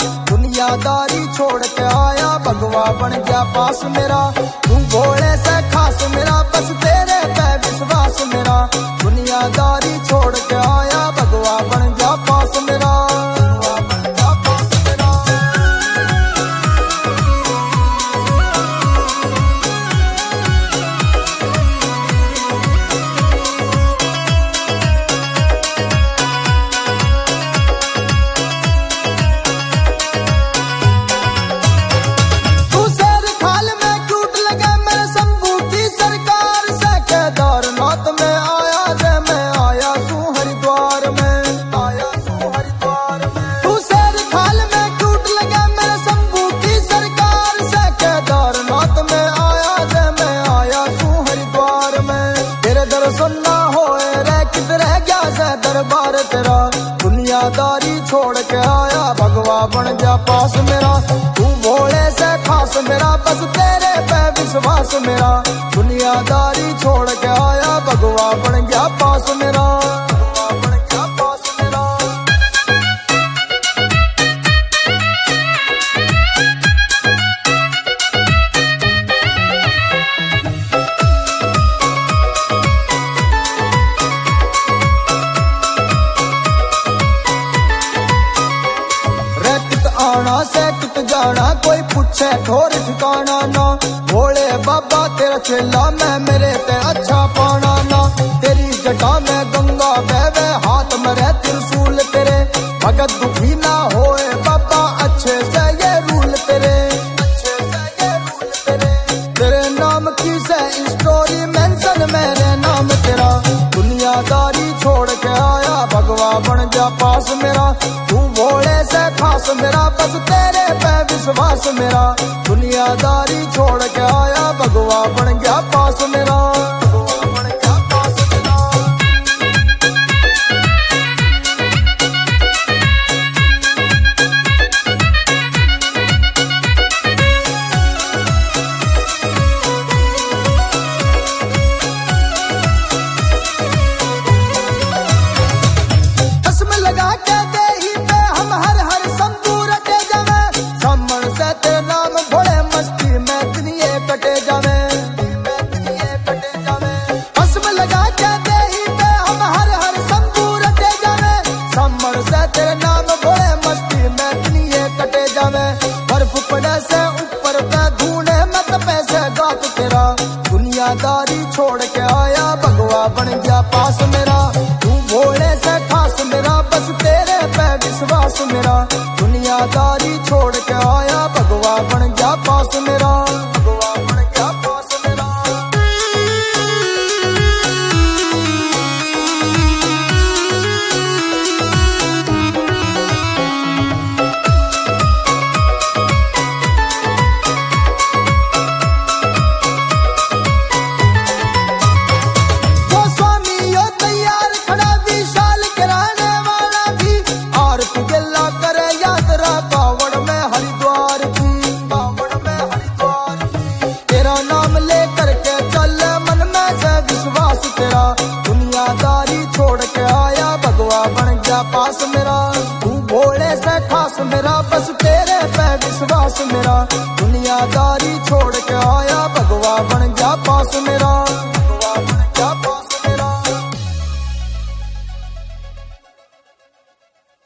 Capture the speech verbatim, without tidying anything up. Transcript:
दुनियादारी छोड़ के आया भगवा बन गया पास मेरा। तू भोले से खास मेरा बस तेरे पे विश्वास मेरा। दुनियादारी छोड़ के आया भगवा बन गया पास मेरा। सुनना होए रे किधर गया से दरबार तेरा। दुनियादारी छोड़ के आया भगवा बन गया पास मेरा। तू भोले से खास मेरा बस तेरे पे विश्वास मेरा। दुनियादारी छोड़ के आया भगवा बन गया पास मेरा। आना से कित जाना कोई पूछे ठोर ठिकाना ना। भोले बाबा तेरा चेला मैं मेरे ते अच्छा पाना ना। तेरी जटा में गंगा बहवे हाथ में रह त्रिशूल तेरे। भगत दुखी ना होए बाबा अच्छे से ये रूल तेरे। अच्छे से ये रूल तेरे। तेरे नाम की से स्टोरी मेंशन मेरे नाम तेरा। दुनियादारी छोड़ के आया भगवा बन गया पास मेरा। तू भोले से खास मेरा बस तेरे पे विश्वास मेरा। दुनियादारी छोड़ के आया भगवा बन गया पास मेरा। तेरे नाम भोले मस्ती में दुनिया कटे जावे। बर्फ पड़े से ऊपर पे धूने मत पैसे गात तेरा। दुनियादारी छोड़ के आया भगवा बन गया पास मेरा। तू भोले से खास मेरा बस तेरे पे विश्वास मेरा। दुनियादारी छोड़ के आया भगवा बन गया पास मेरा। भगवा बन गया पास मेरा। दुनियादारी छोड़ के आया भगवा बन गया पास मेरा। तू भोले से खास मेरा बस तेरे पे विश्वास मेरा। दुनियादारी छोड़ के आया भगवा बन गया पास मेरा।